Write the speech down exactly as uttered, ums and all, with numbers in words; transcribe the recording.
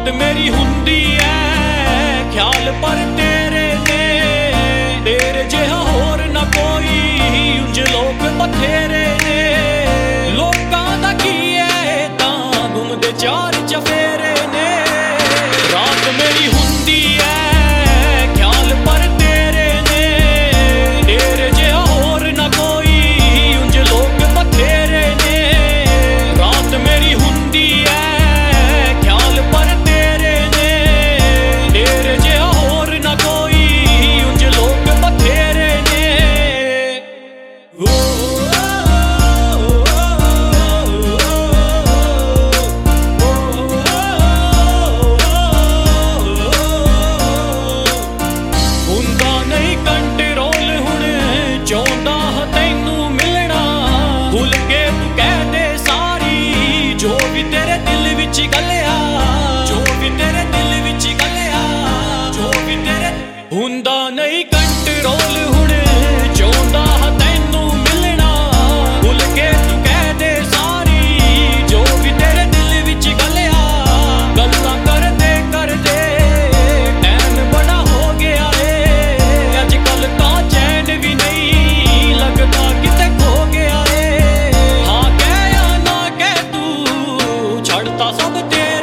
ਰਾਤ ਮੇਰੀ ਹੁੰਦੀ ਐ ਖਿਆਲ ਪਰ ਤੇਰੇ ਨੇ, ਤੇਰੇ ਜਿਹਾ ਹੋਰ ਨਾ ਕੋਈ, ਉਂਝ ਲੋਕ ਬਥੇਰੇ ਨੇ। ਲੋਕਾਂ ਦਾ ਕੀ ਐ ਤਾਂ ਘੁੰਮਦੇ ਚਾਰ ਚਫੇਰੇ ਨੇ। ਰਾਤ ਮੇਰੀ ਹੁੰਦੀ ਐ ਖਿਆਲ ਪਰ ਤੇਰੇ ਨੇ, ਤੇਰੇ ਜਿਹਾ ਹੋਰ ਨਾ ਕੋਈ, ਉਂਝ ਲੋਕ ਬਥੇਰੇ ਨੇ। ਰਾਤ ਮੇਰੀ ਹੁੰਦੀ ਐ ਖਿਆਲ ਪਰ ਤੇਰੇ ਨੇ, ਤੇਰੇ ਜਿਹਾ ਹੋਰ ਨਾ ਕੋਈ, ਉਂਝ ਲੋਕ ਬਥੇਰੇ ਨੇ। ਹੁੰਦਾ ਨਹੀਂ ਕੰਟਰੋਲ ਹੁਣ, ਚਾਹੁੰਦਾ ਹਾਂ ਤੈਨੂੰ ਮਿਲਣਾ, ਭੁੱਲ ਕੇ ਤੂੰ ਕਹਿ ਦੇ ਸਾਰੀ ਜੋ ਵੀ ਤੇਰੇ ਦਿਲ ਵਿੱਚ ਗਲਿਆ, ਜੋ ਵੀ ਤੇਰੇ ਦਿਲ ਵਿੱਚ ਗਲਿਆ, ਜੋ ਵੀ ਤੇਰੇ। ਹੁੰਦਾ ਨਹੀਂ ਕੰਟਰੋਲ ਹੁਣ, ਚਾਹੁੰਦਾ ਹਾਂ ਤੈਨੂੰ ਮਿਲਣਾ, ਭੁੱਲ ਕੇ ਤੂੰ ਕਹਿ ਦੇ ਸਾਰੀ ਜੋ ਵੀ ਤੇਰੇ ਦਿਲ ਵਿੱਚ ਗਲਿਆ। ਗੱਲਾਂ ਕਰਦੇ ਕਰਦੇ ਟਾਈਮ ਬੜਾ ਹੋ ਗਿਆ ਏ, ਅੱਜ ਕੱਲ ਤਾਂ ਚੈਨ ਵੀ ਨਹੀਂ ਲੱਗਦਾ ਕਿਤੇ ਖੋ ਗਿਆ ਏ। ਹਾਂ ਕਹਿ ਜਾਂ ਨਾ ਕਹਿ ਤੂੰ ਛੱਡਤਾ ਸਭ ਤੇ